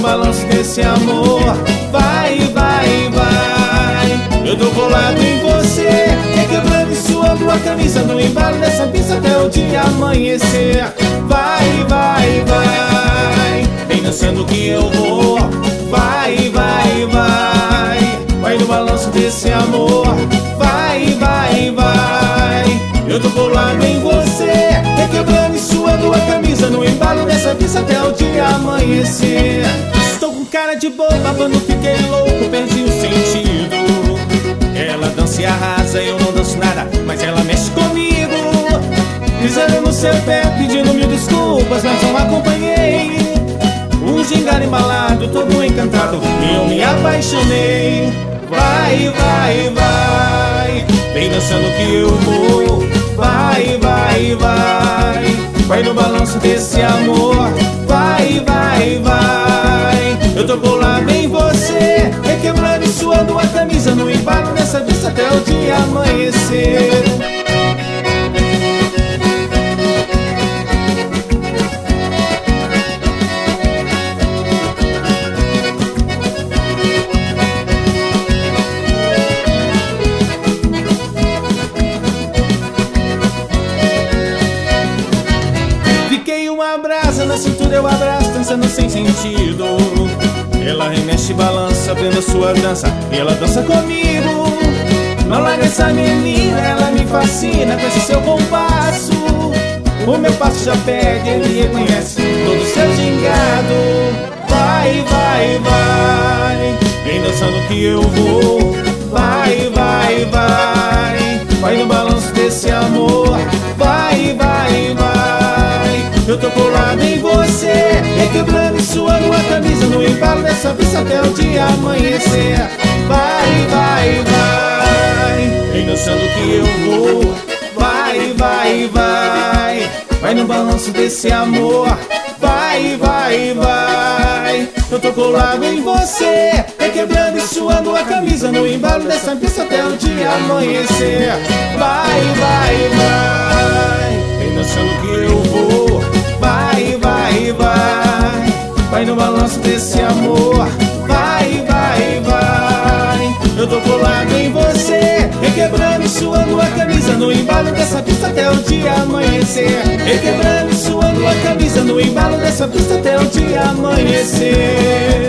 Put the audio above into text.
balanço desse amor. Vai, vai, vai. Eu tô colado em você, requebrando e suando a camisa no embalo dessa pista até o dia amanhecer. Vai, vai, vai. Vem dançando que eu vou. Vai, vai, vai. Vai no balanço desse amor. Vai, vai, vai. Eu tô colado em você, requebrando e suando a camisa no embalo dessa pista até o dia amanhecer. Estou com cara de boba quando fiquei louco, perdi o sentido. Ela dança e arrasa, eu não danço nada, mas ela mexe comigo. Pisando no seu pé, pedindo mil desculpas, mas não acompanhei. Um gingado embalado, todo encantado, e eu me apaixonei. Vai, vai, vai. Vem dançando que eu vou. Vai, vai, vai. Vai no balanço desse amor. Vai, vai, vai. Eu tô colado em você, requebrando e suando a camisa no embalo dessa vista até o dia amanhecer. Uma brasa na cintura, eu abraço, dançando sem sentido. Ela remexe e balança, vendo a sua dança, e ela dança comigo. Não larga essa menina, ela me fascina com esse seu compasso. O meu passo já pede, ele reconhece todo o seu gingado. Vai, vai, vai. Vem dançando que eu vou. Vai, vai, vai. Vai no balanço desse amor. Vai, vai, vai. Eu tô colado em você, requebrando e suando a camisa no embalo dessa pista até o dia amanhecer. Vai, vai, vai. Vem dançando que eu vou. Vai, vai, vai. Vai no balanço desse amor. Vai, vai, vai. Eu tô colado em você, requebrando e suando a camisa no embalo dessa pista até o dia amanhecer. Vai, vai, vai. Vem dançando que eu vou. Vai, vai, vai. Vai no balanço desse amor. Vai, vai, vai. Eu tô colado em você, requebrando e suando a camisa no embalo dessa pista até o dia amanhecer. Requebrando e suando a camisa no embalo dessa pista até o dia amanhecer.